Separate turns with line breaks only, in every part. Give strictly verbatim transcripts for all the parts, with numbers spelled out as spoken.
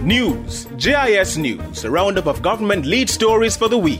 News, J I S News, a roundup of government lead stories for the week.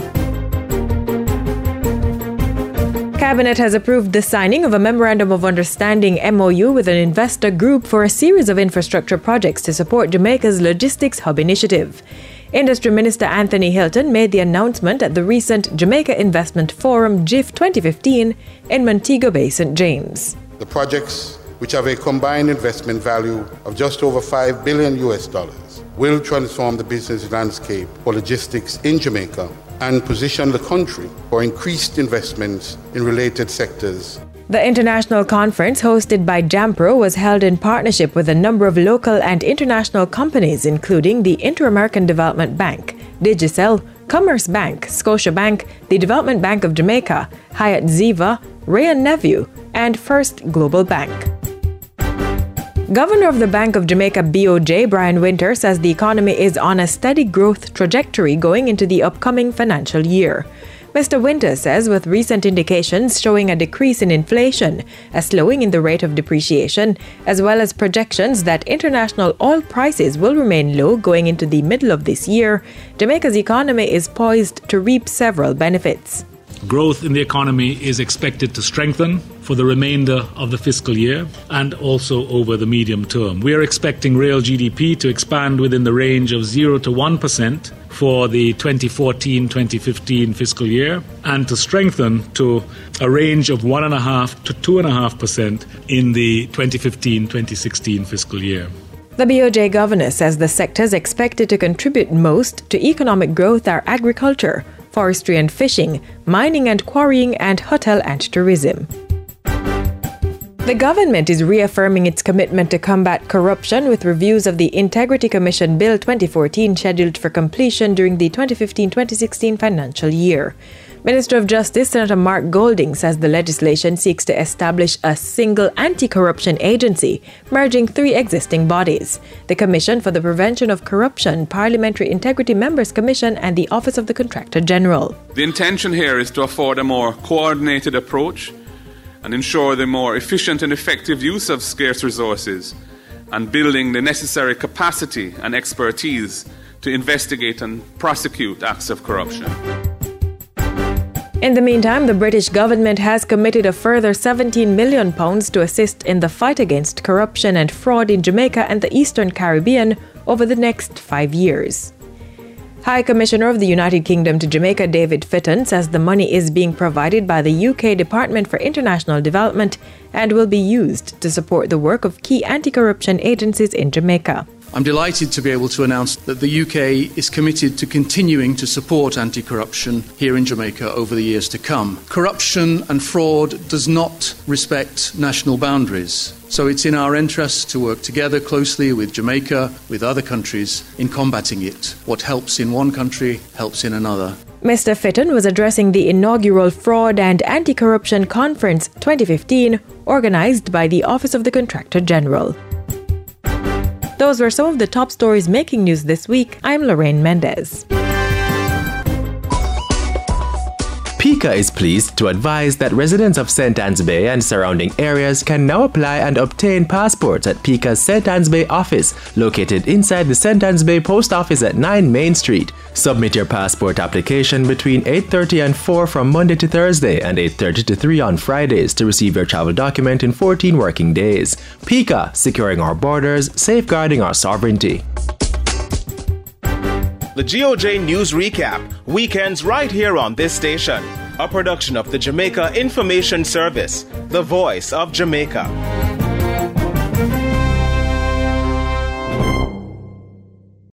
Cabinet has approved the signing of a Memorandum of Understanding M O U with an investor group for a series of infrastructure projects to support Jamaica's Logistics Hub initiative. Industry Minister Anthony Hilton made the announcement at the recent Jamaica Investment Forum J I F twenty fifteen in Montego Bay, Saint James.
The projects, which have a combined investment value of just over five billion U S dollars, will transform the business landscape for logistics in Jamaica and position the country for increased investments in related sectors.
The international conference hosted by JAMPRO was held in partnership with a number of local and international companies, including the Inter-American Development Bank, Digicel, Commerce Bank, Scotiabank, the Development Bank of Jamaica, Hyatt Ziva, Ray and Nephew, and First Global Bank. Governor of the Bank of Jamaica B O J, Brian Winter, says the economy is on a steady growth trajectory going into the upcoming financial year. Mister Winter says with recent indications showing a decrease in inflation, a slowing in the rate of depreciation, as well as projections that international oil prices will remain low going into the middle of this year, Jamaica's economy is poised to reap several benefits.
Growth in the economy is expected to strengthen for the remainder of the fiscal year and also over the medium term. We are expecting real G D P to expand within the range of zero to one percent for the twenty fourteen twenty fifteen fiscal year and to strengthen to a range of one point five to two point five percent in the twenty fifteen twenty sixteen fiscal year.
The B O J governor says the sectors expected to contribute most to economic growth are agriculture, forestry and fishing, mining and quarrying, and hotel and tourism. The government is reaffirming its commitment to combat corruption with reviews of the Integrity Commission Bill twenty fourteen scheduled for completion during the twenty fifteen twenty sixteen financial year. Minister of Justice Senator Mark Golding says the legislation seeks to establish a single anti-corruption agency, merging three existing bodies: the Commission for the Prevention of Corruption, Parliamentary Integrity Members Commission, and the Office of the Contractor General.
The intention here is to afford a more coordinated approach and ensure the more efficient and effective use of scarce resources and building the necessary capacity and expertise to investigate and prosecute acts of corruption.
In the meantime, the British government has committed a further seventeen million pounds to assist in the fight against corruption and fraud in Jamaica and the Eastern Caribbean over the next five years. High Commissioner of the United Kingdom to Jamaica, David Fitton, says the money is being provided by the U K Department for International Development and will be used to support the work of key anti-corruption agencies in Jamaica.
I'm delighted to be able to announce that the U K is committed to continuing to support anti-corruption here in Jamaica over the years to come. Corruption and fraud does not respect national boundaries, so it's in our interests to work together closely with Jamaica, with other countries, in combating it. What helps in one country helps in another.
Mister Fitton was addressing the inaugural Fraud and Anti-Corruption Conference twenty fifteen, organised by the Office of the Contractor General. Those were some of the top stories making news this week. I'm Lorraine Mendez.
PICA is pleased to advise that residents of Saint Anne's Bay and surrounding areas can now apply and obtain passports at PICA's Saint Anne's Bay office, located inside the Saint Anne's Bay Post Office at nine Main Street. Submit your passport application between eight thirty and four from Monday to Thursday and eight thirty to three on Fridays to receive your travel document in fourteen working days. PICA, securing our borders, safeguarding our sovereignty.
The G O J News Recap, weekends right here on this station. A production of the Jamaica Information Service, the voice of Jamaica.